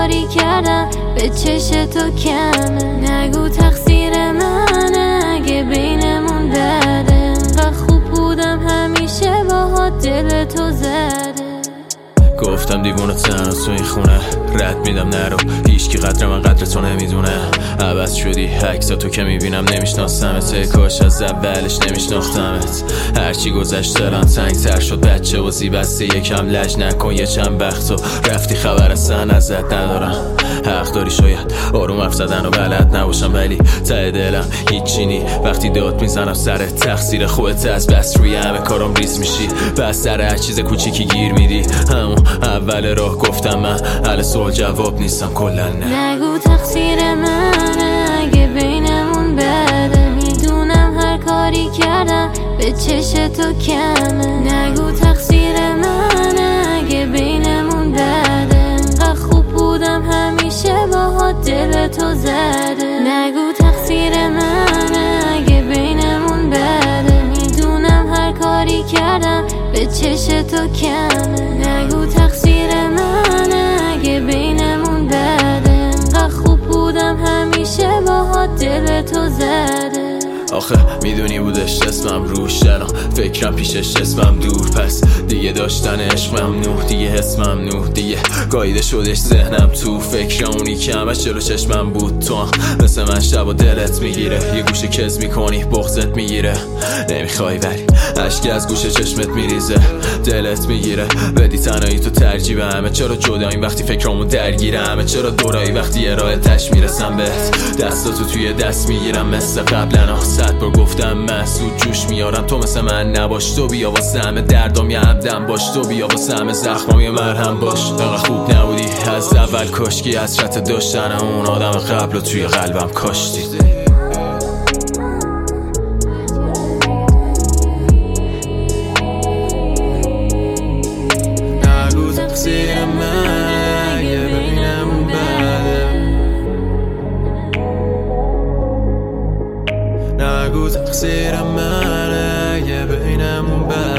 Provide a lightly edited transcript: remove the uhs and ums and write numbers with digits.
کاری کردم به چش تو کمه. نگو تقصیر منه اگه بینمون بده، انقدر خوب بودم همیشه باهات دل تو زده. گفتم دیوونه تنها تو این خونه، رد میدم نرو هیچکی قدر من قدر تو نمیدونه. عوض شدی عکسا تو که میبینم نمیشناسمت، کاش از اولش نمیشناختمت. هرچی گذشت دلم تنگ تر شد، بچه و زیبسته یکم لج نکن یه چند وقت تو رفتی خبر اصلا ازت ندارم. حق داری شاید آروم حرف زدن و بلد نباشم، ولی ته دلم هیچی نی وقتی داد میزنم سرت. تقصیر خودت، از بس روی همه کارم ریز میشی، بس سر هر چیز کوچیکی گیر میدی. همون اول راه گفتم من اهل سوال جواب نیستم کلا. نگو تقصیر منه اگه بینمون بده، میدونم هر کاری کردم به چش تو کمه. نگو تقصیر منه اگه بینمون بده، انقدر خوب بودم همیشه باهات دل تو زده. نگو تقصیر منه اگه بینمون بده، میدونم هر کاری کردم به چش تو کمه. نگو تقصیر منه اگه بینمون بده، انقدر خوب بودم همیشه باهات دل تو زده. آخه میدونی بودش اسمم روش، الان فکرم پیشش اسمم دور، پس دیگه داشتن عشق ممنوع، دیگه حس ممنوع، دیگه قایده شدش ذهنم تو فکر اونی که همش جلو چشمم بود. تو هم مثل من شب و دلت میگیره، یه گوشه کز میکنی بغضت میگیره، نمیخوای ولی اشکی از گوشه چشمت میریزه، دلت میگیره. بدی تنهایی تو ترجیح به همه، چرا جداییم وقتی فکرامون درگیره همه، چرا دورایی وقتی یه راه تش میرسم بهت. دستاتو توی دست میگیرم مثل قبلا، صد بار گفتم محسود جوش میارم، تو مثل من نباش، تو بیا واسه همه دردام یه همدم باش، تو بیا واسه همه زخمام یه مرهم باش. انقدر خوب نبودی از اول، کاشکی حسرت داشتن اون آدم قبل و توی قلبم کاشتی. نگو تقصیر من اگه بینمون بده، نگو تقصیر من اگه بینمون بده.